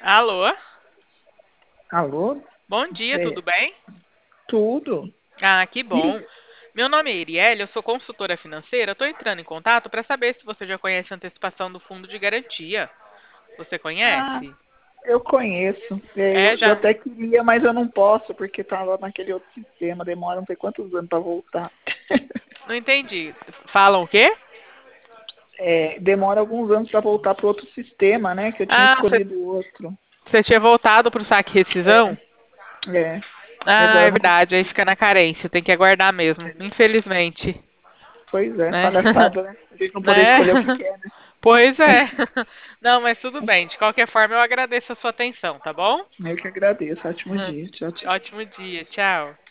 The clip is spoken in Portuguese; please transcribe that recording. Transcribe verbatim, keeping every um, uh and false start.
Alô? Alô? Bom dia, É, tudo bem? tudo? Ah, que bom. E, Meu nome é Iriele, eu sou consultora financeira. Estou entrando em contato para saber se você já conhece a antecipação do fundo de garantia. Você ah, conhece? eu conheço. É, É, eu, eu já. até queria, mas eu não posso, porque estava naquele outro sistema. Demora não sei quantos anos para voltar. Não entendi. Falam o quê? É, demora alguns anos para voltar para outro sistema, né? Que eu tinha Ah, escolhido outro. você tinha voltado para o saque e rescisão? É, e Ah, agora é eu não consigo. verdade. Aí fica na carência. Tem que aguardar mesmo. Infelizmente. Pois é, Né? palhaçada, né? A gente não poder Né? escolher o que quer, né? Pois é. Não, mas tudo bem. De qualquer forma, eu agradeço a sua atenção, tá bom? Eu que agradeço. Ótimo dia. Tchau, tchau. Ótimo dia. Tchau.